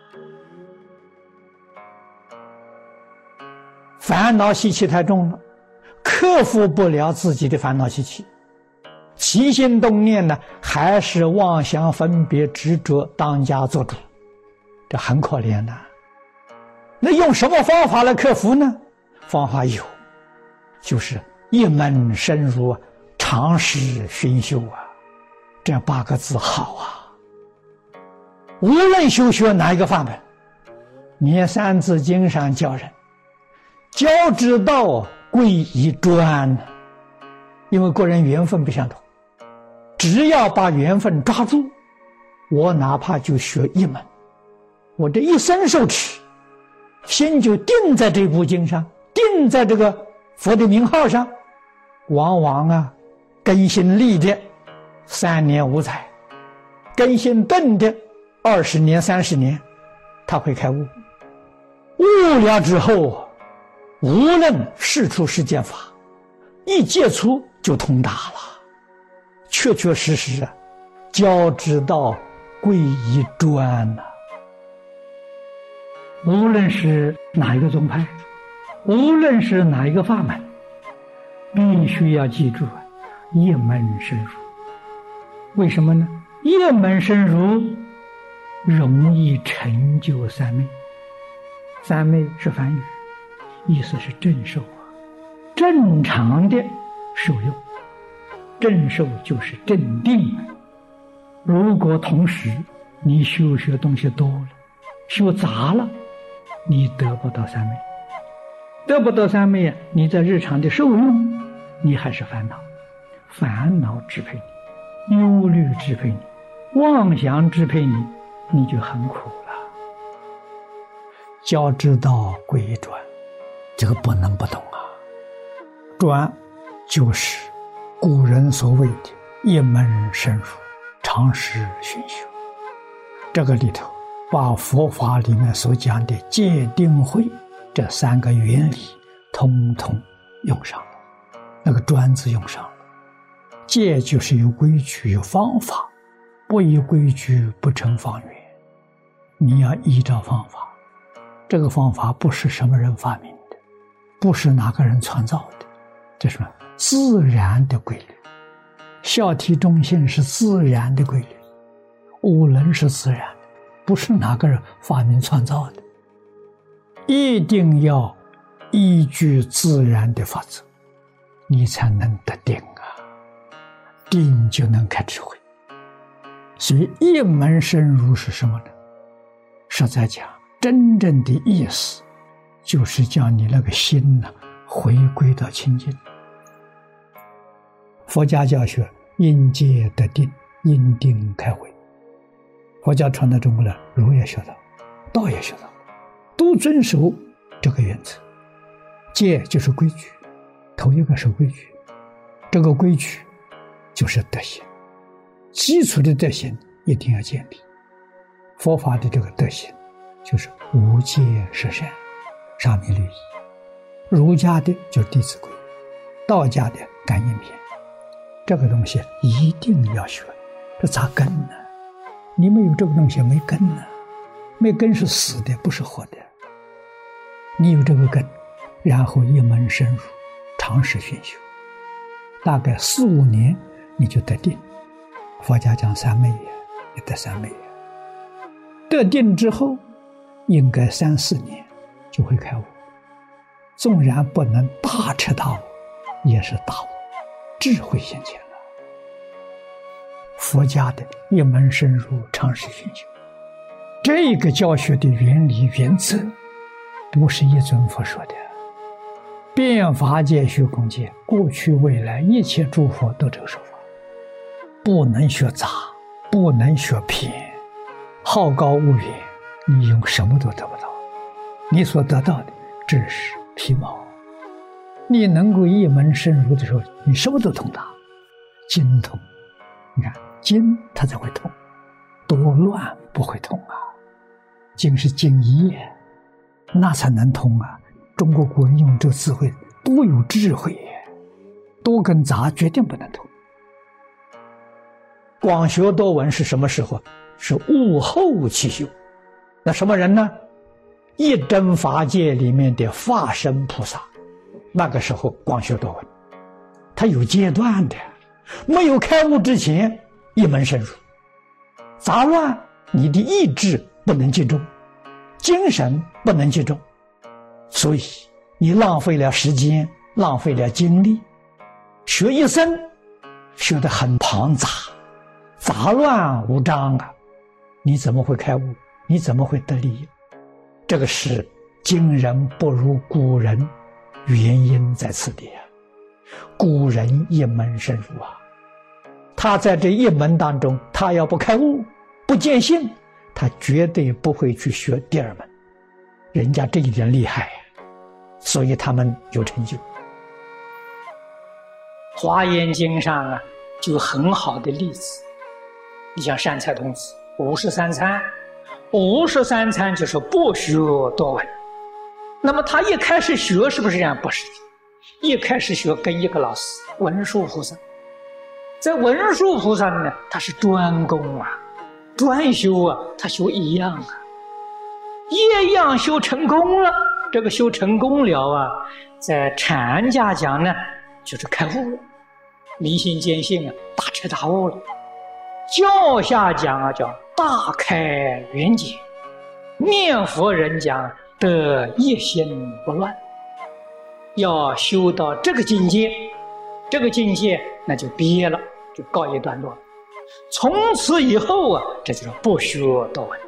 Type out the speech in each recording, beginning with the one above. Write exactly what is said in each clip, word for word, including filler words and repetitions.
烦恼习气太重了，克服不了自己的烦恼习气，起心动念呢，还是妄想分别执着当家做主，这很可怜的。那用什么方法来克服呢？方法有，就是一门深入，常识熏修啊，这八个字好啊。无论修学哪一个法门，念三字经上教人教之道贵以专，因为个人缘分不相同，只要把缘分抓住，我哪怕就学一门，我这一生受持，心就定在这部经上，定在这个佛的名号上，往往啊根性利的三年五载，根性钝的二十年三十年，他会开悟。悟了之后，无论世出世间法，一接触就通达了，确确实实啊，教之道贵以专呐、啊。无论是哪一个宗派，无论是哪一个法门，必须要记住一门深入。为什么呢？一门深入容易成就三昧。三昧是梵语，意思是正受啊，正常的受用。正受就是正定。如果同时你修学东西多了，修杂了，你得不到三昧。得不到三昧，你在日常的受用，你还是烦恼，烦恼支配你，忧虑支配你，妄想支配你，你就很苦了。教之道贵以专，这个不能不懂啊。专就是古人所谓的一门深入，常识熏修。这个里头把佛法里面所讲的戒定慧这三个原理通通用上了，那个专字用上了。戒就是有规矩有方法，不依规矩不成方圆，你要依照方法。这个方法不是什么人发明的，不是哪个人创造的，这是什么？自然的规律。孝悌忠信是自然的规律，五伦是自然的，不是哪个人发明创造的。一定要依据自然的法则，你才能得定啊，定就能开智慧。所以一门深入是什么呢？实在讲，真正的意思就是叫你那个心呢、啊、回归到清净。佛家教学因戒得定，因定开慧。佛教传到中国来，儒也学到，道也学到，都遵守这个原则。戒就是规矩，头一个守规矩，这个规矩就是德行，基础的德行一定要建立。佛法的这个德行就是无戒十善，沙弥律仪。儒家的就是弟子规，道家的感应篇。这个东西一定要学，这咋根呢？你没有这个东西没根呢，没根是死的，不是活的。你有这个根，然后一门深入，常识熏修，大概四五年你就得定。佛家讲三昧也，也得三昧也。得定之后，应该三四年就会开悟。纵然不能大彻大悟，也是大悟，智慧现前了。佛家的一门深入，常识熏修，这个教学的原理原则，不是一尊佛说的。遍法界虚空界，过去未来一切诸佛都这个说法，不能学杂，不能学偏，好高骛远，你用什么都得不到。你所得到的只是皮毛。你能够一门深入的时候，你什么都通达，精通。你看精它才会通，多乱不会通啊。精是精一，那才能通啊。中国古人用这个智慧，多有智慧，多跟杂决定不能通。广学多闻是什么时候？是悟后起修。 那什么人呢？一真法界里面的化身菩萨，那个时候广学多闻，他有阶段的，没有开悟之前一门深入，杂乱你的意志不能集中，精神不能集中，所以你浪费了时间，浪费了精力，学一生学得很庞杂，杂乱无章啊，你怎么会开悟？你怎么会得利益？这个是今人不如古人，原因在此地啊。古人一门深入啊，他在这一门当中，他要不开悟，不见性，他绝对不会去学第二门。人家这一点厉害啊，所以他们有成就。华严经上啊，就有很好的例子。你像善财童子五十三参，五十三参就是不学多闻。那么他一开始学是不是这样？不是的，一开始学跟一个老师文殊菩萨。在文殊菩萨呢，他是专攻啊，专修啊，他修一样啊，一样修成功了。这个修成功了啊，在禅家讲呢，就是开悟了，明心见性啊，大彻大悟了。教下讲啊，叫大开圆解。念佛人讲得一心不乱。要修到这个境界，这个境界那就毕业了，就告一段落了。从此以后啊，这就是不学多闻。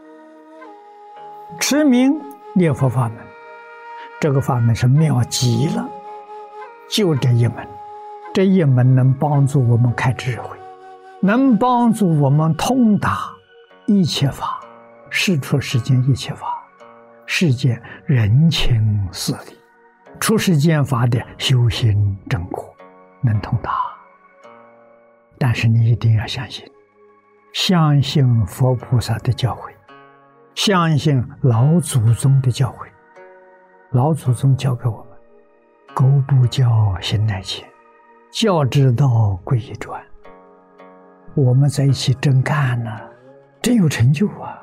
持名念佛法门，这个法门是妙极了，就这一门，这一门能帮助我们开智慧，能帮助我们通达一切法，世出世间一切法，世间人情事理，出世间法的修行正果能通达。但是你一定要相信，相信佛菩萨的教诲，相信老祖宗的教诲。老祖宗教给我们，苟不教，行乃迁，教之道贵以专。我们在一起真干呢、啊，真有成就啊！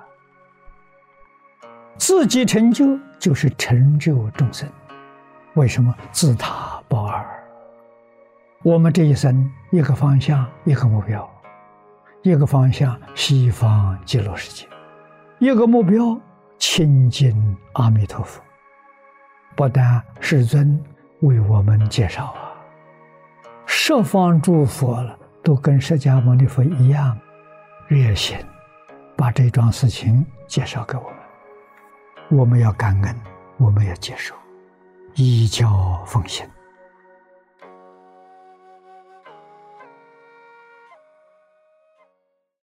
自己成就就是成就众生。为什么？自他报二。我们这一生一个方向，一个目标，一个方向西方极乐世界，一个目标亲近阿弥陀佛。不但世尊为我们介绍啊，十方诸佛了都跟释迦牟尼佛一样热心，把这桩事情介绍给我们。我们要感恩，我们要接受，依教奉行。